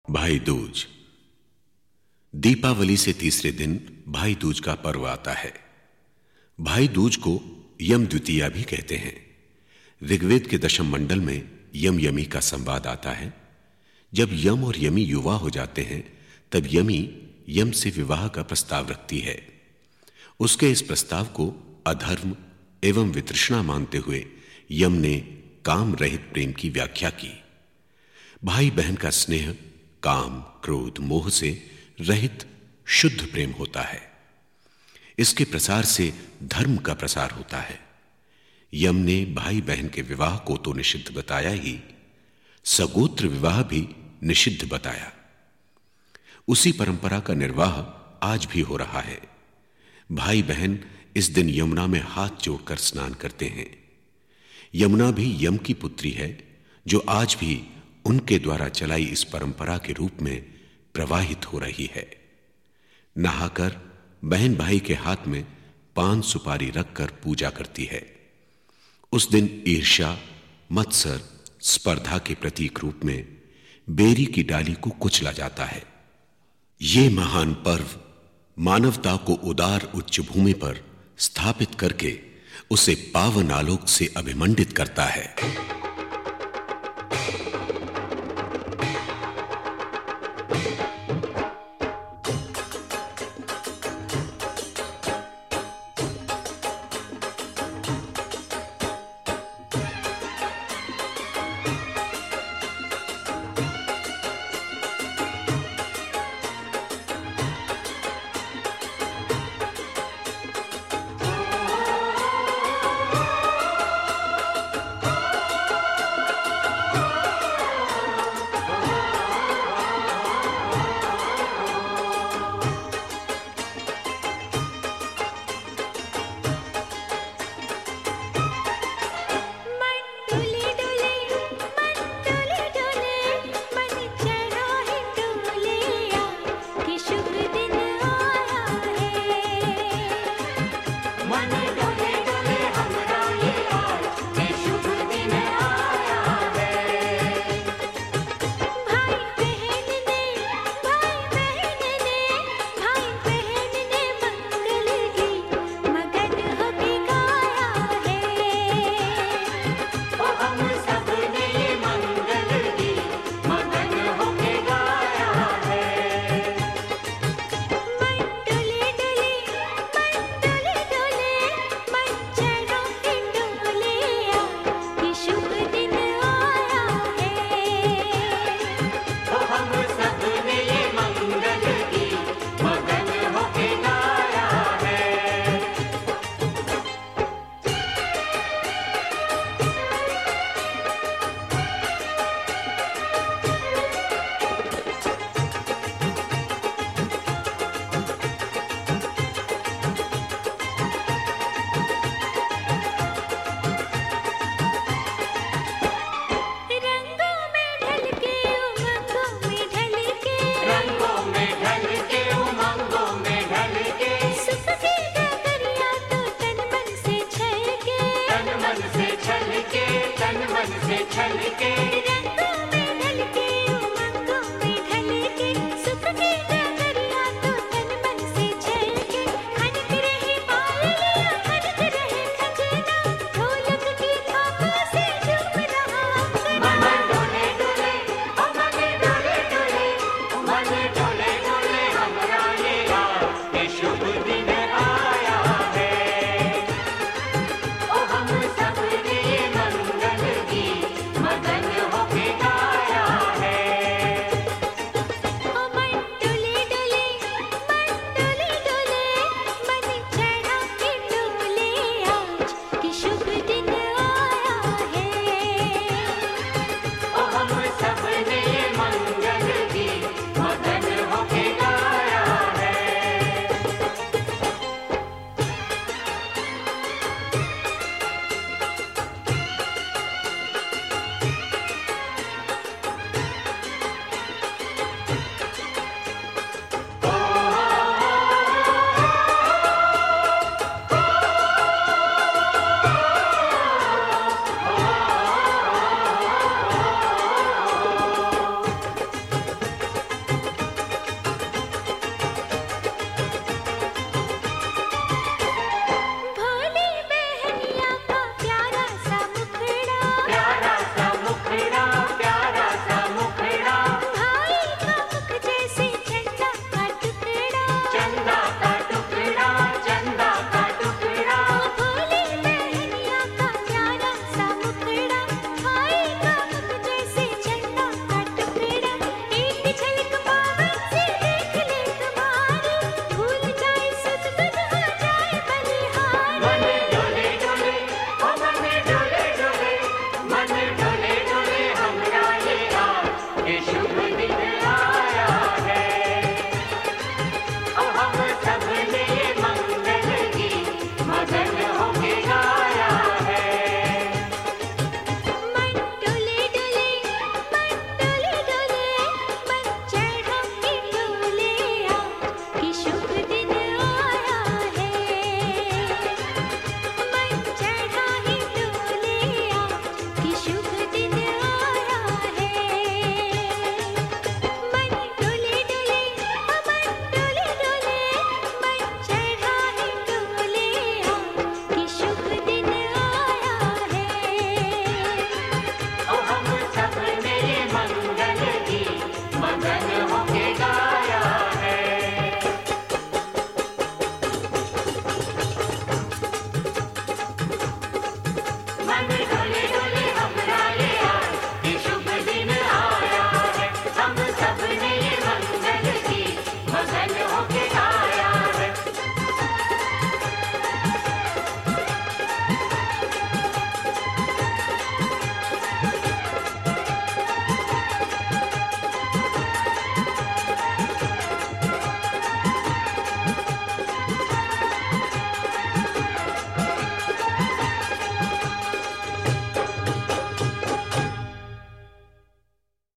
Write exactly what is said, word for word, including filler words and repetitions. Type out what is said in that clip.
भाई दूज। दीपावली से तीसरे दिन भाई दूज का पर्व आता है। भाई दूज को यम द्वितीया भी कहते हैं। ऋग्वेद के दशम मंडल में यम यमी का संवाद आता है। जब यम और यमी युवा हो जाते हैं तब यमी यम से विवाह का प्रस्ताव रखती है। उसके इस प्रस्ताव को अधर्म एवं वितृष्णा मानते हुए यम ने काम रहित प्रेम की व्याख्या की। भाई बहन का स्नेह काम, क्रोध, मोह से रहित शुद्ध प्रेम होता है। इसके प्रसार से धर्म का प्रसार होता है। यम ने भाई बहन के विवाह को तो निषिद्ध बताया ही, सगोत्र विवाह भी निषिद्ध बताया। उसी परंपरा का निर्वाह आज भी हो रहा है। भाई बहन इस दिन यमुना में हाथ जोड़कर स्नान करते हैं। यमुना भी यम की पुत्री है, जो आज भी उनके द्वारा चलाई इस परंपरा के रूप में प्रवाहित हो रही है। नहाकर बहन भाई के हाथ में पान सुपारी रखकर पूजा करती है। उस दिन ईर्ष्या, मत्सर, स्पर्धा के प्रतीक रूप में बेरी की डाली को कुचला जाता है। ये महान पर्व मानवता को उदार उच्च भूमि पर स्थापित करके उसे पावन आलोक से अभिमंडित करता है।